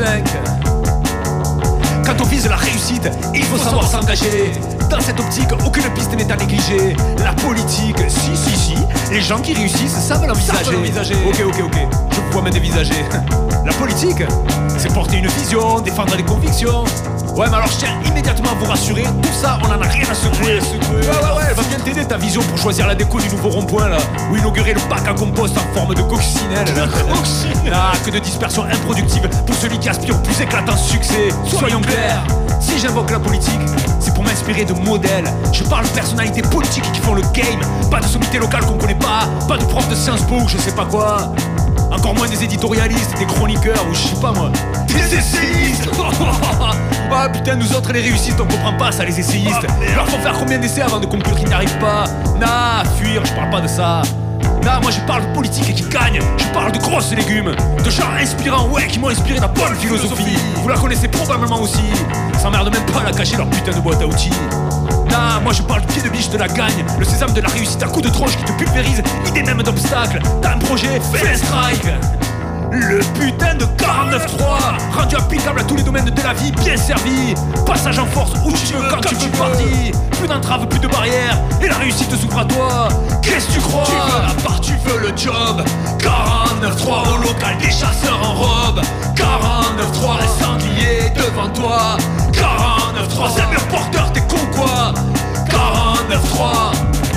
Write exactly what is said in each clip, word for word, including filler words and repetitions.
cinq. Quand on vise la réussite, il faut savoir s'engager. Dans cette optique, aucune piste n'est à négliger. La politique, si, si, si. Les gens qui réussissent savent l'envisager. Ok, ok, ok. Je vois me dévisager. La politique, c'est porter une vision, défendre des convictions. Ouais, mais alors je tiens immédiatement à vous rassurer, tout ça, on en a rien à secouer. Ouais, ouais, ouais, elle va bien t'aider ta vision pour choisir la déco du nouveau rond-point là, ou inaugurer le bac à compost en forme de coccinelle là. Ah, que de dispersion improductive pour celui qui aspire au plus éclatant succès. Soyons clairs, si j'invoque la politique, c'est pour m'inspirer de modèles. Je parle de personnalités politiques qui font le game. Pas de sommité locale qu'on connaît pas, pas de prof de Sciences Po ou je sais pas quoi. Encore moins des éditorialistes, des chroniqueurs ou je sais pas moi, des essayistes. Ah putain, nous autres les réussistes, on comprend pas ça, les essayistes. Leur faut faire combien d'essais avant de conclure qu'ils n'y arrivent pas? Nah, fuir, je parle pas de ça. Nah, moi je parle de politique et qui gagne. Je parle de grosses légumes, de gens inspirants, ouais, qui m'ont inspiré la bonne philosophie. Vous la connaissez probablement aussi. S'emmerdent même pas à la cacher leur putain de boîte à outils. Nah, moi je parle du pied de biche de la gagne, le sésame de la réussite à coups de tronche qui te pulvérise, idée même d'obstacle. T'as un projet, fais un strike. Le putain de quarante-neuf trois, rendu applicable à tous les domaines de la vie, bien servi. Passage en force où tu veux, quand tu veux, parti. Plus d'entraves, plus de barrières, et la réussite s'ouvre à toi. Qu'est-ce que tu crois? Tu veux la part, tu veux le job. Quarante-neuf trois au local des chasseurs en robe. Quarante-neuf trois, les sangliers devant toi. Quarante-neuf trois, c'est mur porteur, t'es con quoi? Quarante-neuf trois.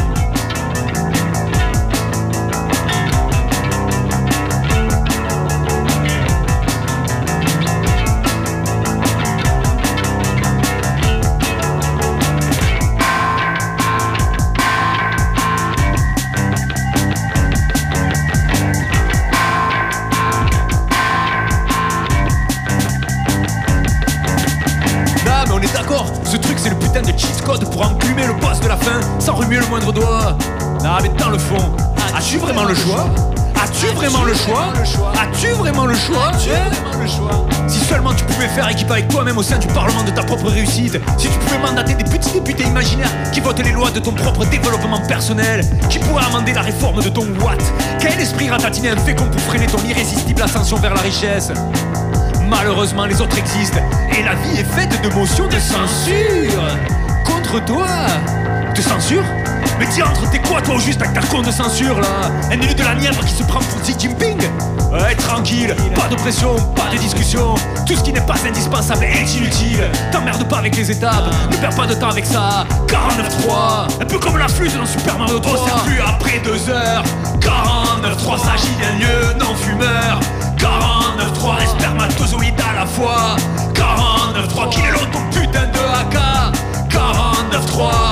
Ce truc c'est le putain de cheat code pour enclumer le boss de la fin sans remuer le moindre doigt. Ah mais dans le fond, as-tu vraiment le choix? As-tu vraiment le choix? As-tu vraiment le choix? Si seulement tu pouvais faire équipe avec toi-même au sein du parlement de ta propre réussite. Si tu pouvais mandater des petits députés imaginaires qui votent les lois de ton propre développement personnel, qui pourraient amender la réforme de ton Watt. Quel esprit ratatiné infécond pour freiner ton irrésistible ascension vers la richesse. Malheureusement les autres existent, et la vie est faite de motions de censure. Contre toi. De censure? Mais diantre, t'es quoi toi au juste avec ta con de censure là? Un élu de la nièvre qui se prend pour Xi Jinping? Ouais, tranquille, pas de pression, pas de discussion. Tout ce qui n'est pas indispensable est inutile. T'emmerdes pas avec les étapes, ne perds pas de temps avec ça. Quarante-neuf trois, un peu comme la flûte dans Super Mario trois. C'est plus après deux heures. Quarante-neuf trois, s'agit d'un lieu non fumeur. Quarante-neuf trois, les spermatozoïdes à la fois. Quarante-neuf trois, qu'il est long ton putain de A K. Quarante-neuf trois.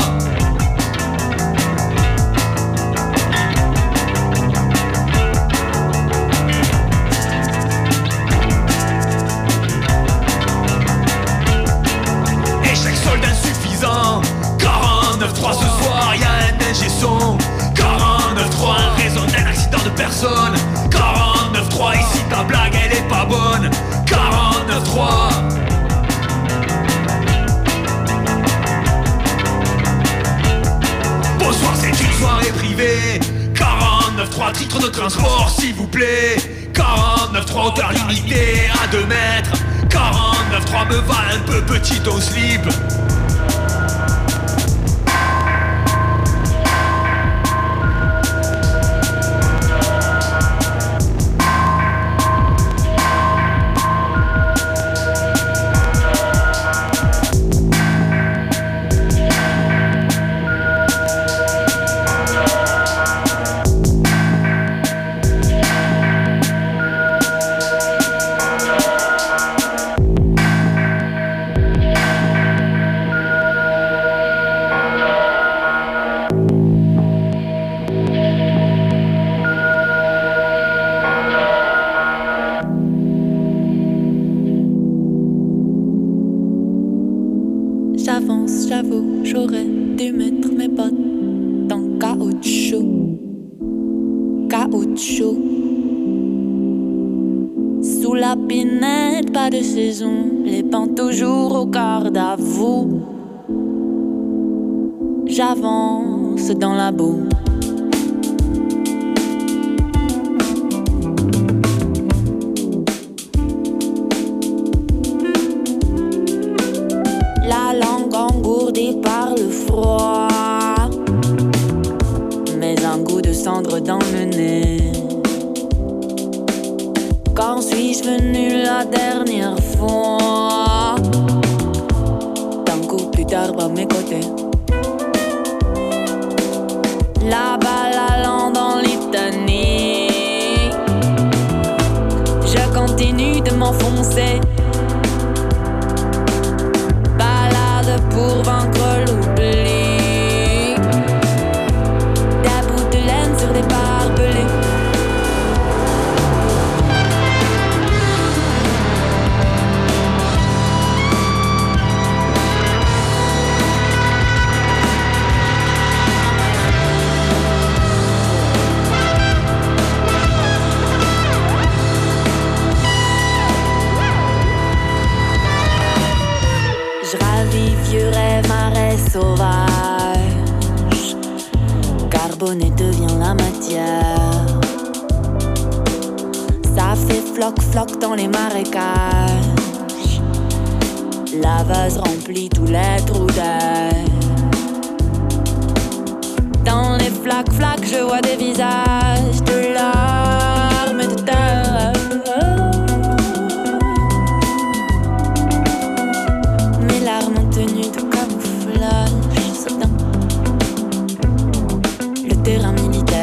Échec solde insuffisant. Quarante-neuf trois, ce soir y'a un ingé son. Quarante-neuf trois, un raison d'un accident de personne. Quarante-neuf trois, ici ta blague elle est pas bonne. Quarante-neuf trois. Bonsoir, c'est une soirée privée. Quarante-neuf trois, titre de transport s'il vous plaît. Quarante-neuf trois, hauteur limitée à deux mètres. Quarante-neuf trois, me va un peu petit ton slip. J'avance, j'avoue, j'aurais dû mettre mes bottes dans caoutchouc, caoutchouc. Sous la pinette, pas de saison, les pans toujours au garde à vous. J'avance dans la boue. bordée par le froid, mais un goût de cendre dans le nez. Quand suis-je venu la dernière fois? D'un coup plus d'arbres à mes côtés. Là-bas la lande en litanie, je continue de m'enfoncer. Balade pour vaincre l'oubli, des bouts de laine sur des barbelés. Vieux rêve, marais sauvage, carboné devient la matière. Ça fait floc-floc dans les marécages, la vase remplit tous les trous d'air. Dans les flaques-flaques, je vois des visages de larmes et de terre. Mes larmes ont tenu de camouflage soudain, le terrain militaire.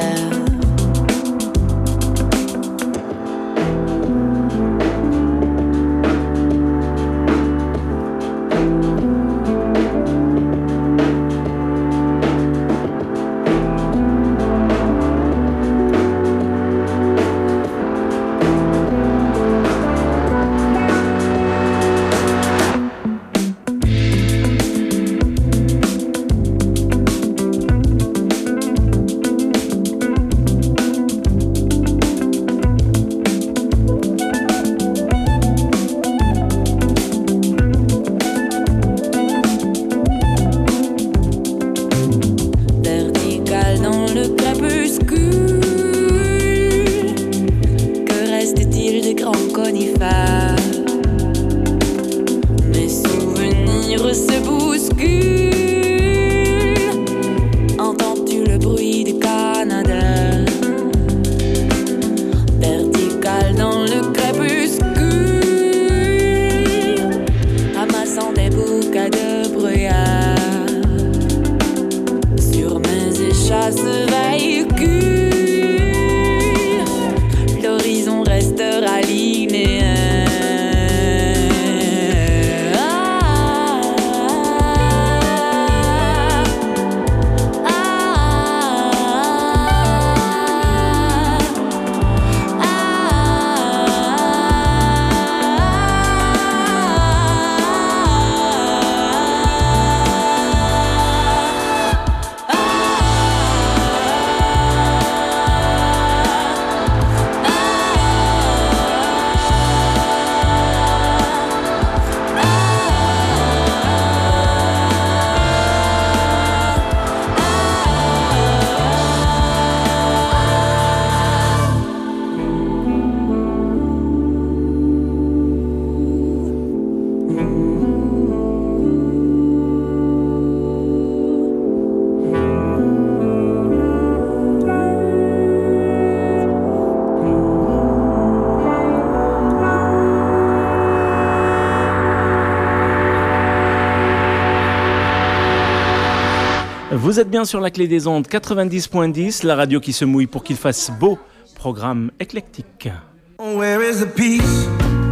Vous êtes bien sur la Clé des Ondes quatre-vingt-dix point dix, la radio qui se mouille pour qu'il fasse beau, programme éclectique. Where is the peace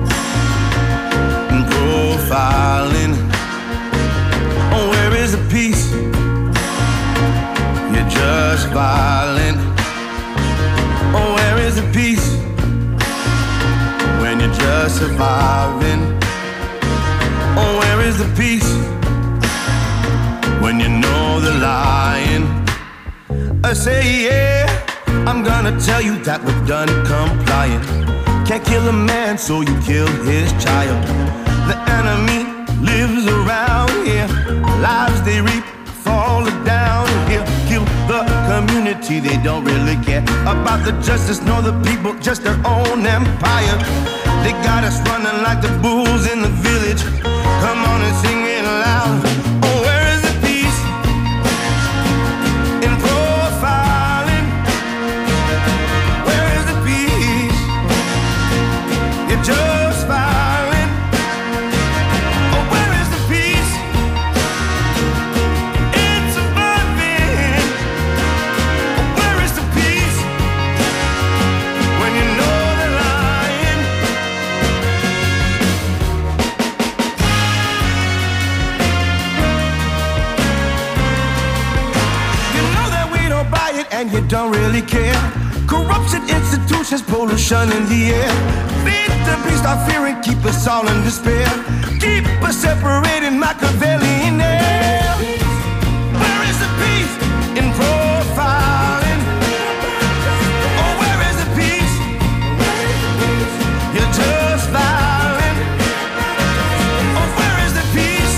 in profiling? Oh, where is the peace? You're just violent. Oh, where is the peace when you're just surviving? Oh, where is the peace when you know the lying? I say, yeah, I'm gonna tell you that we're done complying. Can't kill a man, so you kill his child. The enemy lives around here. Lives they reap fall down here. Kill the community, they don't really care about the justice nor the people, just their own empire. They got us running like the bulls in the village. Come on and sing it loud. Oh, where is the you don't really care. Corruption, institutions, pollution in the air. Feed the beast our fear and keep us all in despair. Keep us separated, Machiavellian air. Where is the peace in profiling? Oh, where is the peace? You're just violent. Oh, where is the peace?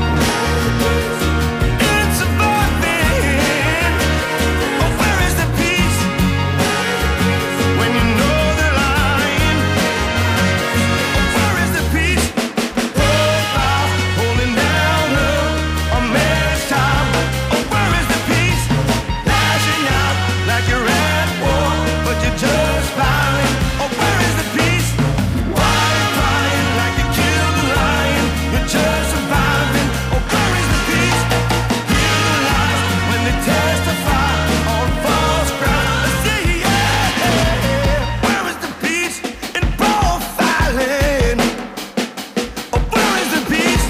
In surviving. Oh, where is the peace? When you know they're lying. Oh, where is the peace? Profiles holding down a man's time. Oh, where is the peace? Lashing out like you're at war, but you're just violent. Oh, where is the peace? Crying, crying like you killed a lion. You're just surviving. Oh, where is the peace? Hear the lies when they testify on false ground. I say, yeah. Where is the peace in profiling? Oh, where is the peace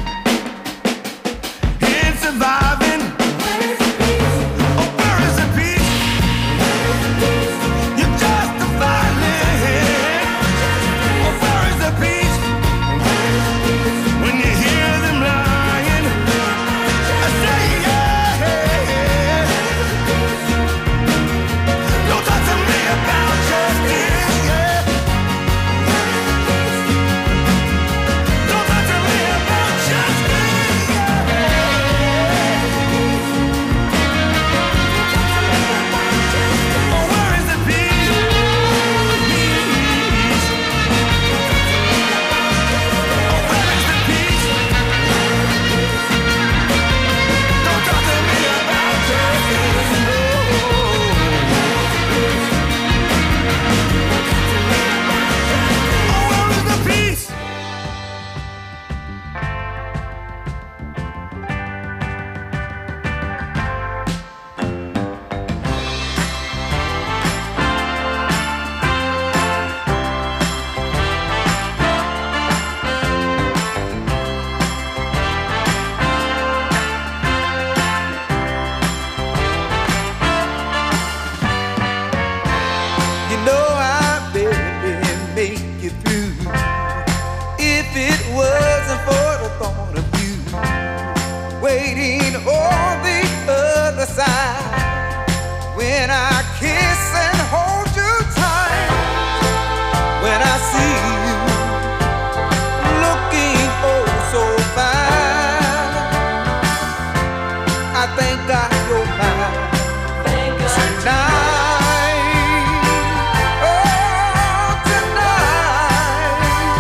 in surviving? Oh, where is the peace? You're just a violent. Oh, where is the peace? When you hear them lying, I say, yeah. Don't talk to me about justice, yeah. Don't talk to me about justice, yeah. Oh, where is the peace? Oh, where is the peace? Don't talk to me about justice, no. Oh, where is the peace? You know I baby make it through. If it wasn't for the thought of you waiting on the other side, when I kiss and hold you tight, when I see you looking oh so fine, I thank God you're mine tonight. Oh, tonight.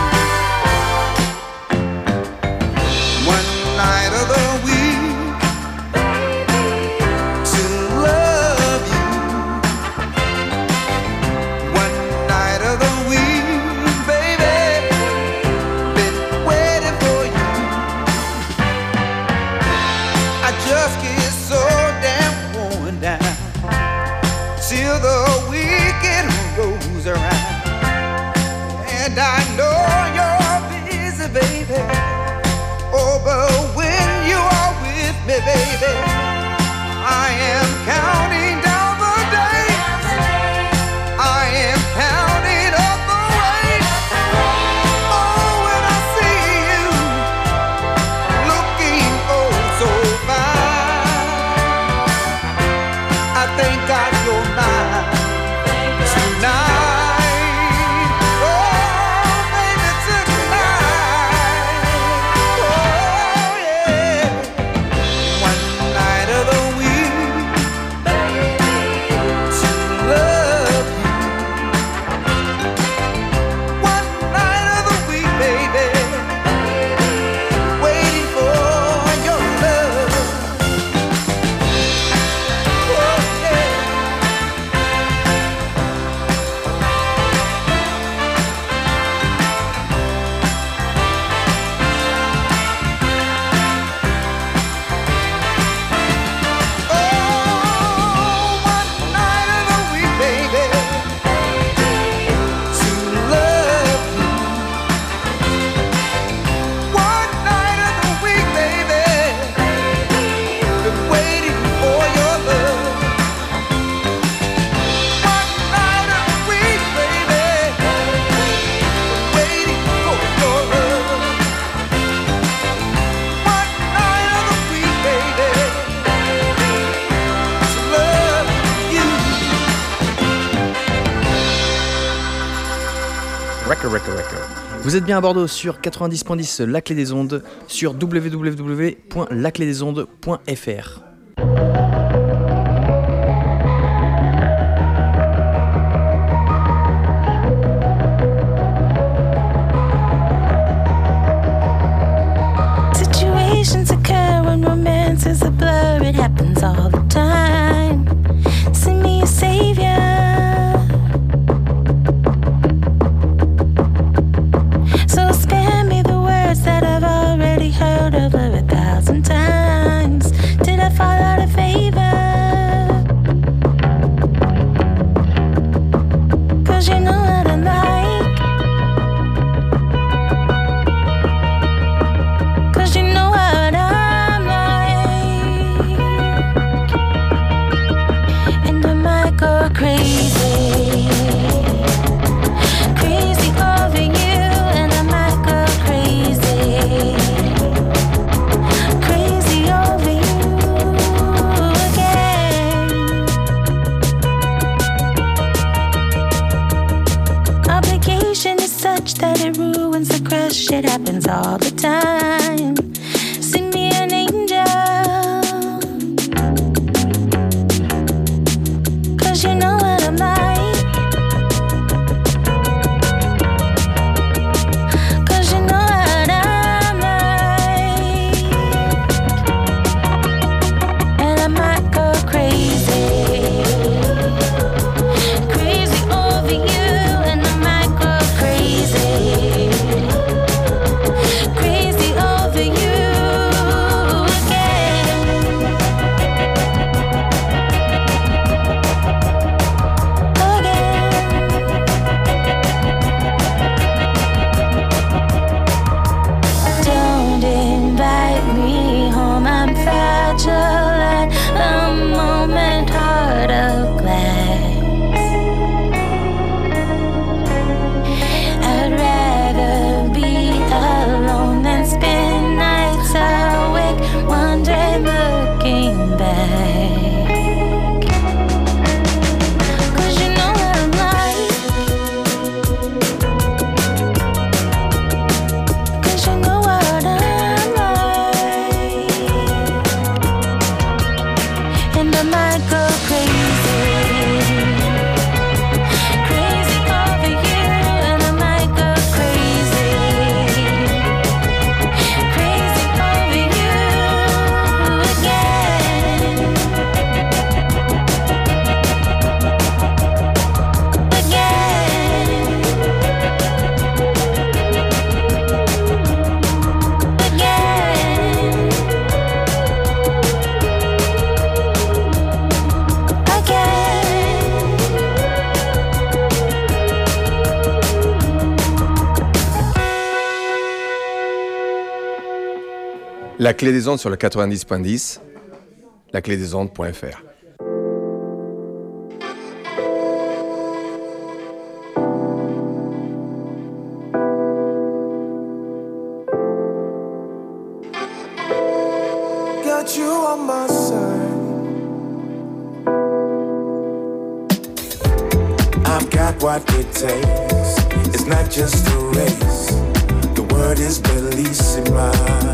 One night of the week to love you. One night of the week, baby, been waiting for you. I just get so damn worn down till the weekend rolls around, and I know you're busy, baby. Oh, but when you are with me, baby, I am counting down the days. I am counting up the ways. Oh, when I see you looking oh so fine, I thank God you're mine tonight. Oh, baby, tonight. Oh, yeah. One night of the week Record, record, record. Vous êtes bien à Bordeaux sur quatre-vingt-dix point dix, La Clé des Ondes, sur w w w point la clé des ondes point f r. Situations occur when romance is a blur. It happens all the time. Send me a savior. So spare me the words that I've already heard over a thousand times. Did I fall out of favor? Cause you know what I'm like. Cause you know what I'm like. And I might go crazy. Crazy over you. And I might go crazy. Crazy over you again. Obligation is such that it ruins the crush. It happens all the time. Send me an angel. Cause you know what I'm like. Cause you know what I'm like. And I might go crazy. Crazy over you. And I might go crazy. Crazy over you again. Again. Don't invite me home. I'm fragile at a moment, heart of glass. I'd rather be alone than spend nights awake, wondering, looking back. Cause you know what I'm like. Cause you know what I'm like. And I might go crazy. Crazy over you. And I might go crazy. Crazy over you again. Again. La Clé des Ondes sur le quatre-vingt-dix point dix, la clé des ondes point f r. Got you on my side. I've got what it takes. It's not just a race. The word is bellissima.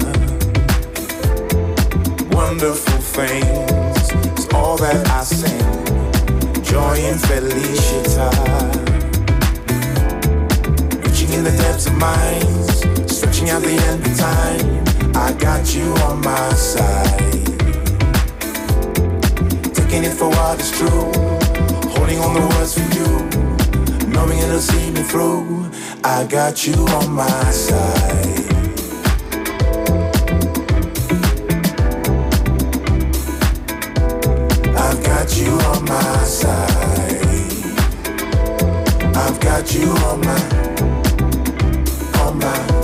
Wonderful things is all that I sing. Joy and felicita. Reaching in the depths of minds, stretching out the end of time. I got you on my side. Taking it for what is true. Holding on the words for you. Knowing it'll see me through. I got you on my side. I've got you on my side. I've got you on my, on my.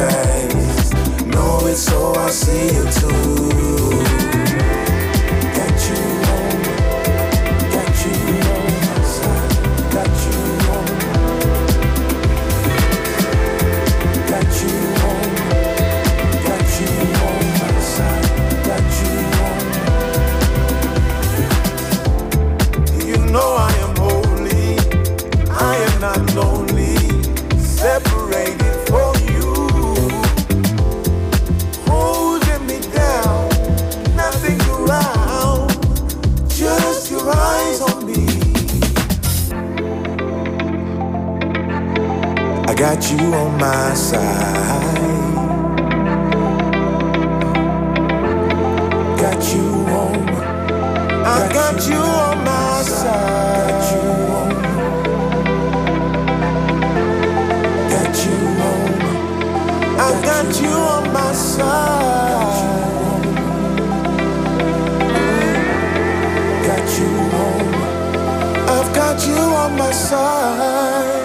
face. Know it, so I see it too. Got you on, got you on my side. Got you on, got you on, got you on my side. Got you on. You know I am holy, I am not lonely, separated from you, holding me down, nothing around, just your eyes on me. I got you on my side, got you on, I got you on my side, got you on. I've got you on my side. Got you on. I've got you on my side.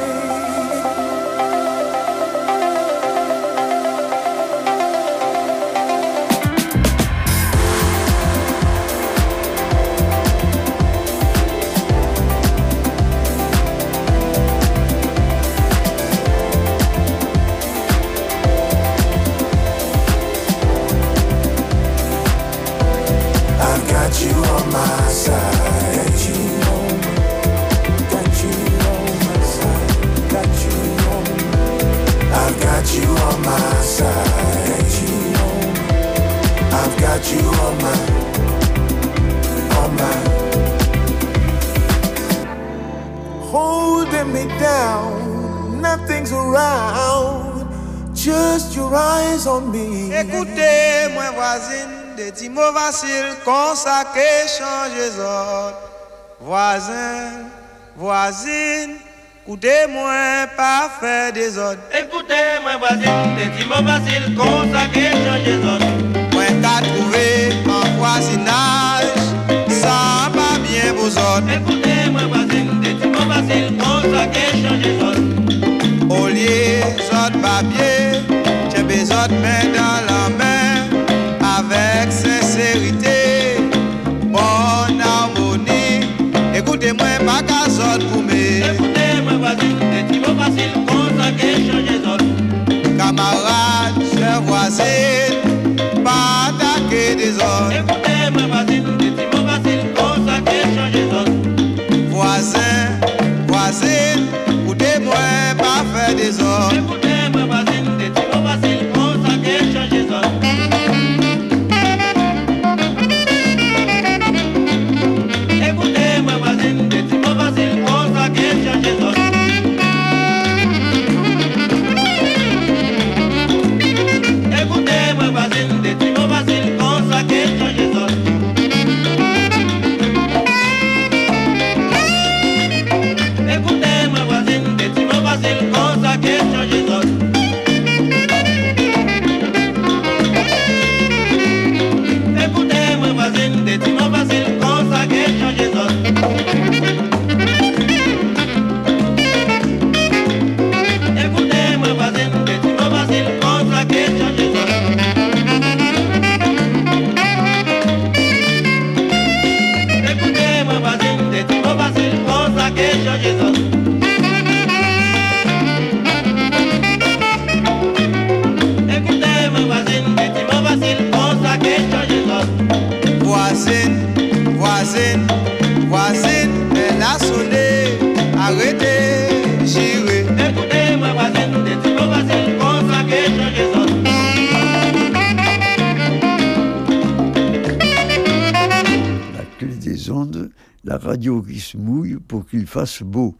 Got you on my side. Got you on. Got you on my side. Got you on. I've got you on my side. Got you on. I've got you on my, on my. Holding me down, nothing's around, just your eyes on me. Écoutez, moi voisine. Des petits mots faciles, comme ça que change les autres. Voisin, voisine, écoutez-moi, pas faire des autres. Écoutez-moi, voisine, des petits mots faciles, comme ça que change les autres. Moi, t'as trouvé en voisinage, ça va bien vos autres. Écoutez-moi, voisine, des petits mots faciles, comme ça que change les autres. Au lieu, autres papiers, j'ai besoin de main dans la main. Avec sincérité, bonne harmonie. Écoutez-moi, pas qu'à sorte pour me. Écoutez-moi, voisine, des petits mots faciles, comme ça que change les autres. Camarades, chers voisines, pas attaquer des autres. Écoutez-moi, voisine, des petits mots faciles, comme ça que change les autres. Voisin, voisine, écoutez-moi, pas faire des autres. Écoutez-moi, voisine, des petits mots faciles, comme ça que change les autres. Écoutez-moi, voisine, des petits mots faciles, comme ça que change les autres. Écoutez-moi, voisine, des petits mots faciles, comme ça que change les autres. Écoutez-moi, voisine, des petits mots faciles, comme ça que change les autres. Écoutez-moi, voisine, des petits mots faciles, comme ça que change les autres. Écoutez-moi, voisine, des petits mots faciles, comme ça que change les autres. Écoutez-moi, voisine, des petits mots faciles, comme ça que change les autres. Écoutez-moi, voisine, des petits mots faciles, comme ça que change les autres. Voisine, voisine, voisine, elle a sonné, arrêtez, j'irai. Écoutez-moi, voisine, des petits mots faciles, comme ça que change les autres. La clé des ondes, la radio qui se mouille pour qu'il fasse beau.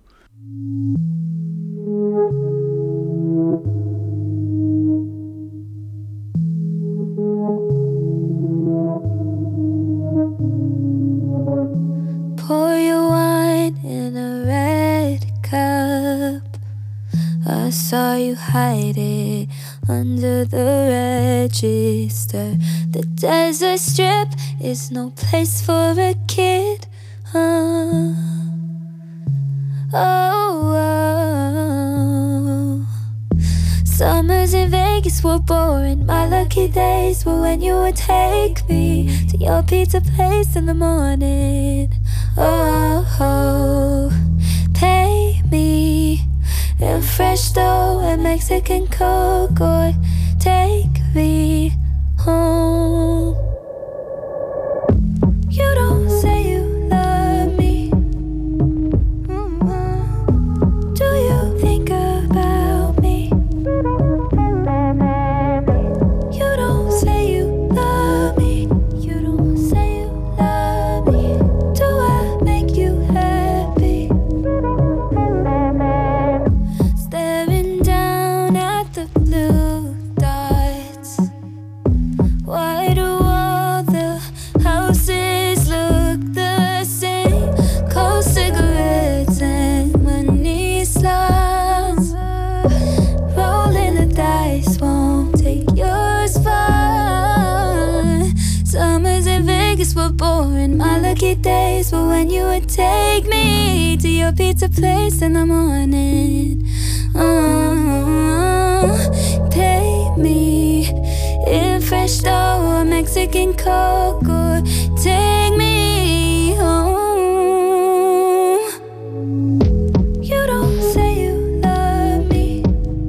Pour your wine in a red cup. I saw you hide it under the register. The desert strip is no place for a kid. Uh, oh, oh. Summers in Vegas were boring. My lucky days were when you would take me to your pizza place in the morning. Oh, oh, pay me in fresh dough and Mexican Coke, or take me home. You don't say you love me. Mm-hmm. Do you think about me? You don't say you love me. You don't say you love me. Do I make you happy? Staring down at the blue dots. Why do all the houses look the same? Cold cigarettes and money slots. Rolling the dice won't take your spot. Summers in Vegas were boring. My lucky days were when you would take me to your pizza place in the morning. Oh, pay me in fresh dough or Mexican Coke, or take me home. You don't say you love me.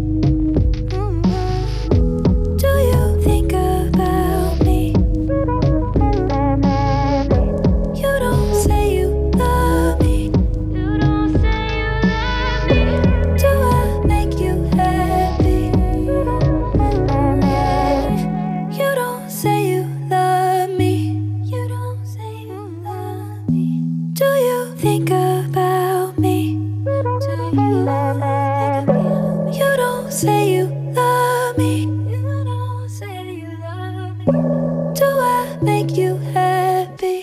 Mm-hmm. Do you think about me? You don't say you love me. You don't say you love me. Do I make you happy? You don't say you love me. You don't say you love me. Do you think about me? Do you think about me? You don't say you love me. You don't say you love me. Do I make you happy?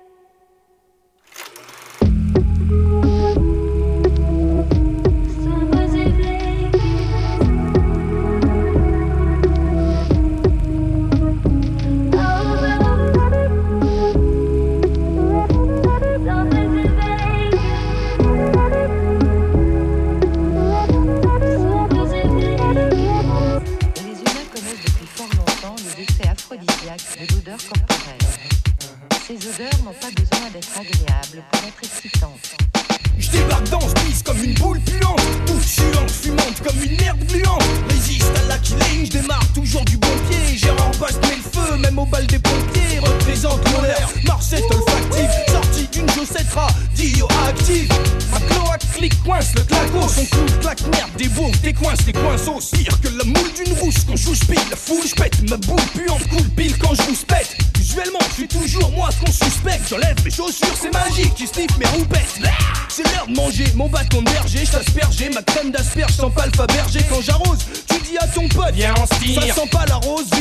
Les humains connaissent depuis fort longtemps les effets aphrodisiaques de l'odeur corporelle. Ces odeurs n'ont pas besoin d'être agréables pour être excitantes. Je débarque dans ce bise comme une boule puante, ouf, chiante, fumante comme une merde gluante. Résiste à la killing, je démarre toujours du bon pied. Gérard Bast met le feu, même au bal des pompiers. Représente mon air, Marcette olfactif. Sorti d'une chaussette radioactive. Ma cloaque clique, coince le claco. Son clou, claque, merde, des bourgs, des coinces, des coinceaux. Pire que la moule d'une rousse quand je spille. La foule, je pète, ma boule puante coule pile quand je vous pète. Visuellement, je suis toujours moi ce qu'on suspecte. J'enlève mes chaussures, c'est magique, tu sniffes mes roupettes. C'est l'heure de manger mon bâton de berger. J't'asperger ma crème d'asperge sans pas le Fabergé. Quand j'arrose, tu dis à ton pote, viens en style. Ça sent pas la rose.